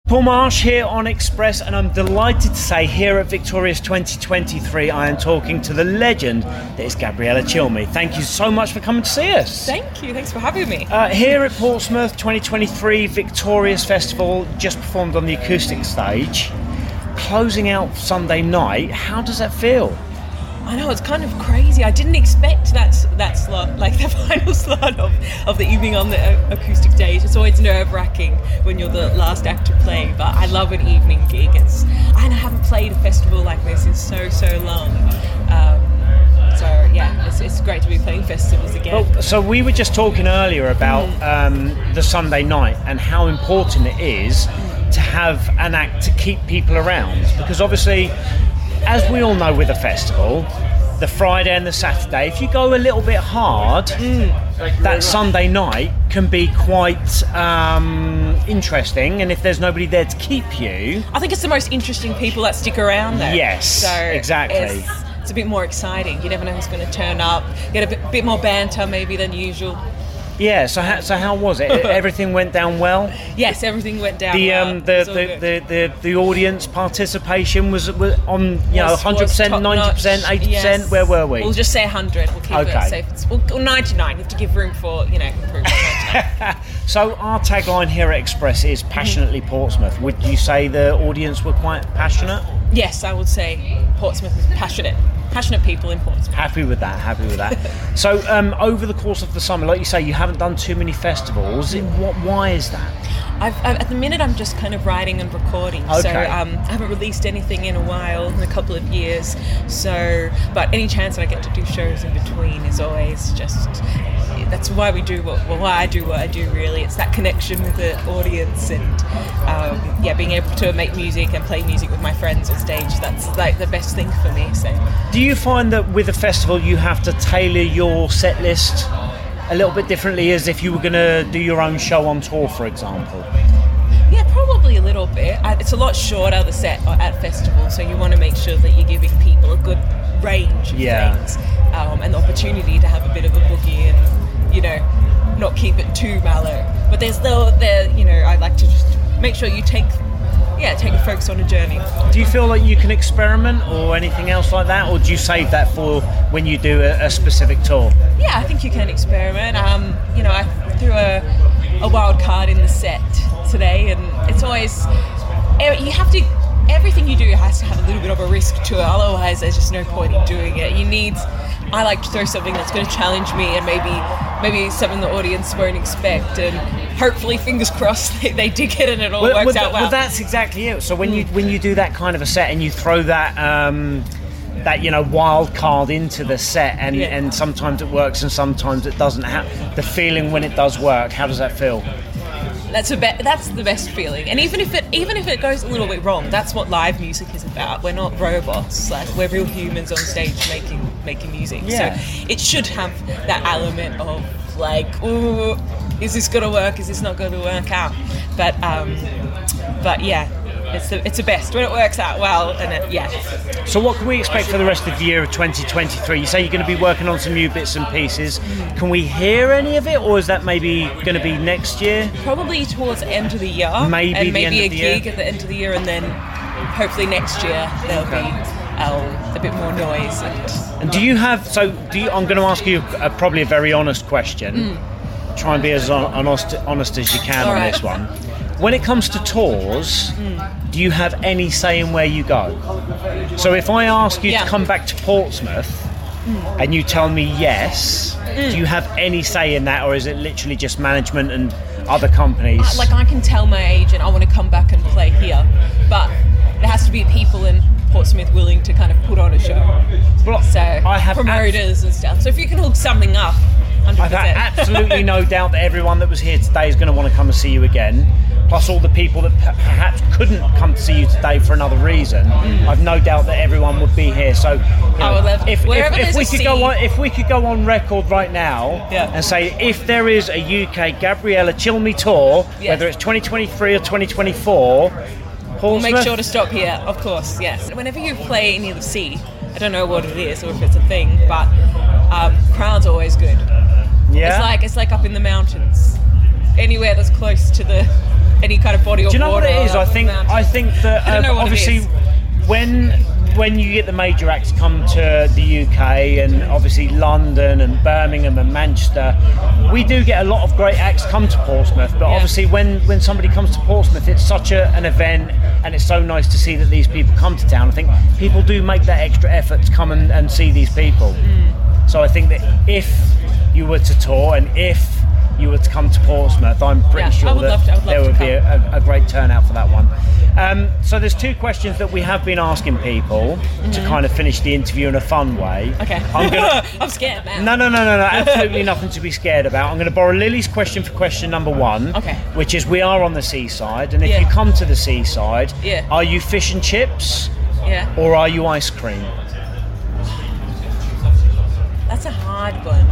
Paul Marsh here on Express, and I'm delighted to say here at Victorious 2023 I am talking to the legend that is Gabriella Cilmi. Thank you so much for coming to see us. Thank you, thanks for having me. Here at Portsmouth 2023 Victorious Festival, just performed on the acoustic stage, closing out Sunday night. How does that feel? I know, it's kind of crazy. I didn't expect that slot, like the final slot of the evening on the acoustic stage. It's always nerve-wracking when you're the last act to play, but I love an evening gig. I haven't played a festival like this in so long. It's great to be playing festivals again. Well, so we were just talking earlier about the Sunday night and how important it is to have an act to keep people around, because obviously, as we all know with a festival, the Friday and the Saturday, if you go a little bit hard, that Sunday night can be quite interesting, and if there's nobody there to keep you... I think it's the most interesting people that stick around there. Yes, so exactly. It's a bit more exciting. You never know who's going to turn up. Get a bit more banter maybe than usual. Yeah, so how was it? Everything went down well? Yes, everything went down well. The audience participation was on 100%, 90%, 80%. Yes. Where were we? We'll just say 100. We'll keep it safe. Well, 99. You have to give room for improvement. So our tagline here at Express is passionately Portsmouth. Would you say the audience were quite passionate? Yes, I would say Portsmouth is passionate people in Portsmouth. Happy with that. So over the course of the summer, like you say, you haven't done too many festivals. Why is that? At the minute I'm just kind of writing and recording. Okay. So I haven't released anything in a couple of years. So, but any chance that I get to do shows in between is always just, that's why we do why I do what I do really. It's that connection with the audience and being able to make music and play music with my friends on stage. That's like the best thing for me. So do you find that with a festival you have to tailor your set list a little bit differently as if you were going to do your own show on tour, for example? Yeah, probably a little bit. It's a lot shorter, the set at festivals, so you want to make sure that you're giving people a good range of things and the opportunity to have a bit of a boogie and, not keep it too mellow. But there's I like to just make sure you take folks on a journey. Do you feel like you can experiment or anything else like that, or do you save that for when you do a specific tour? Yeah, I think you can experiment. I threw a wild card in the set today, and it's always, you have to, everything you do has to have a little bit of a risk to it, otherwise there's just no point in doing it. I like to throw something that's going to challenge me and maybe something the audience won't expect, and hopefully, fingers crossed, they dig it and it all works out well. Well, that's exactly it. So when you do that kind of a set and you throw that wild card into the set, and sometimes it works and sometimes it doesn't. The feeling when it does work, how does that feel? That's the best feeling, and even if it goes a little bit wrong, that's what live music is about. We're not robots; like, we're real humans on stage making music. Yeah. So it should have that element of like, ooh, is this gonna work? Is this not going to work out? But yeah. It's the best when it works out well, and So what can we expect for the rest of the year of 2023? You say you're going to be working on some new bits and pieces. Can we hear any of it, or is that maybe going to be next year? Probably towards the end of the year. Maybe a gig at the end of the year, and then hopefully next year there'll be a bit more noise. And do you have? I'm going to ask you probably a very honest question. Try and be as honest as you can on this one. When it comes to tours, do you have any say in where you go? So if I ask you to come back to Portsmouth and you tell me yes, do you have any say in that, or is it literally just management and other companies? I can tell my agent I want to come back and play here, but there has to be people in Portsmouth willing to kind of put on a show. Well, so I have promoters and stuff. So if you can hook something up, 100%. I've absolutely no doubt that everyone that was here today is going to want to come and see you again. Plus all the people that perhaps couldn't come to see you today for another reason. I've no doubt that everyone would be here. So if we could go on record right now and say, if there is a UK Gabriella Cilmi tour, whether it's 2023 or 2024, Portsmouth, we'll make sure to stop here, of course, yes. Whenever you play near the sea, I don't know what it is or if it's a thing, but crowd's always good. Yeah. It's like up in the mountains. Anywhere that's close to the any kind of body of water. Do you know what it is? I think that I don't know what obviously it is. when you get the major acts come to the UK and obviously London and Birmingham and Manchester, we do get a lot of great acts come to Portsmouth. But obviously when somebody comes to Portsmouth, it's such an event, and it's so nice to see that these people come to town. I think people do make that extra effort to come and see these people. So I think that if you were to tour and if you were to come to Portsmouth, I'm pretty sure that there would be a great turnout for that one. So there's two questions that we have been asking people to kind of finish the interview in a fun way. Okay. I'm scared now. No, absolutely nothing to be scared about. I'm going to borrow Lily's question for question number one, which is we are on the seaside, and if you come to the seaside, are you fish and chips or are you ice cream? That's a hard one.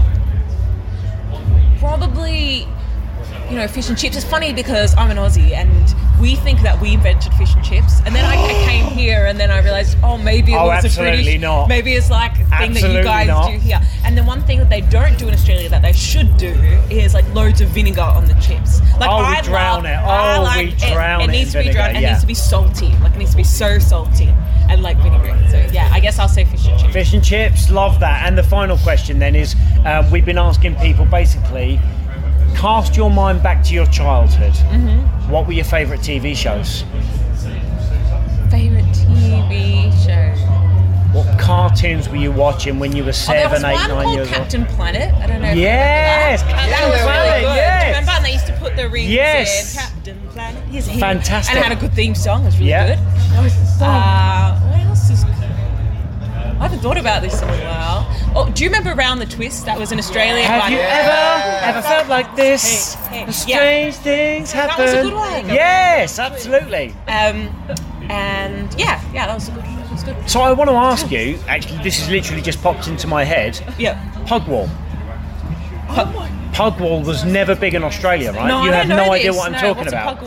Probably, fish and chips. It's funny because I'm an Aussie and we think that we invented fish and chips, and then I came here and then I realised, maybe it was a British. Not. Maybe it's like a thing that you guys do here. And the one thing that they don't do in Australia that they should do is like loads of vinegar on the chips. Like we drown it. It needs to be drowned. It needs to be salty. Like it needs to be so salty and like vinegary. So yeah, I guess I'll say fish and chips. Fish and chips, love that. And the final question then is, we've been asking people basically, cast your mind back to your childhood. What were your favourite TV shows? Favourite TV shows? What cartoons were you watching when you were 7, 8, 9 years old? Captain Planet. I don't know if yes, you remember that. That was really good. Yes. Do you remember? And they used to put the rings in. Captain Planet. Yes, fantastic. And it had a good theme song. It was really good. What else is... I haven't thought about this in a while. Oh, do you remember Round the Twist? That was an Australian one. Have you ever felt like this? Strange things happen. That was a good one. Yes, absolutely. And that was a good one. That was good. So I want to ask you, actually, this has literally just popped into my head. Pugwall. Pugwall was never big in Australia, right? No, you have no idea what I'm talking what's about.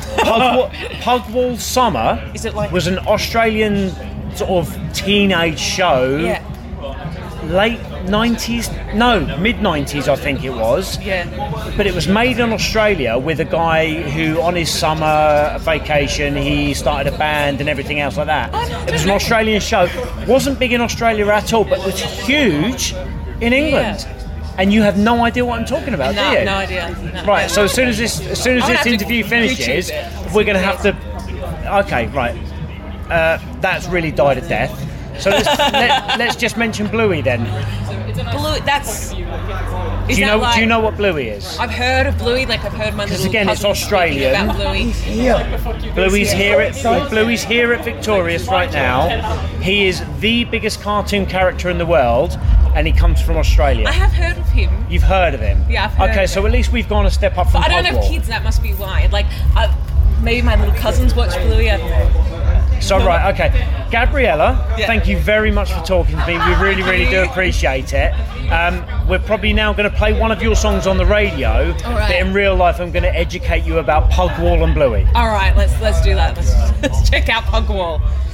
Pugwall? Pugwall Summer was an Australian sort of teenage show, late 90s, no, mid 90s I think it was. But it was made in Australia with a guy who on his summer vacation he started a band and everything else like that. It was an Australian show. Wasn't big in Australia at all, but was huge in England. And you have no idea what I'm talking about, do you? No idea. No. Right, so as soon as this interview finishes, we're going to have to... Okay, right. That's really died a death. So let's just mention Bluey then. Bluey, that's... Do you know what Bluey is? I've heard of Bluey, like I've heard my little again, it's Australian. About Bluey. Bluey's here at Victorious right now. He is the biggest cartoon character in the world, and he comes from Australia. I have heard of him. You've heard of him? Yeah, I've heard Okay, of so him. at least we've gone a step up from But I don't have kids, that must be why. Like, maybe my little cousins watch Bluey, I don't know. So, right, okay. Gabriella, thank you very much for talking to me. We really, really do appreciate it. We're probably now going to play one of your songs on the radio, but in real life I'm going to educate you about Pugwall and Bluey. All right, let's do that. Let's check out Pugwall.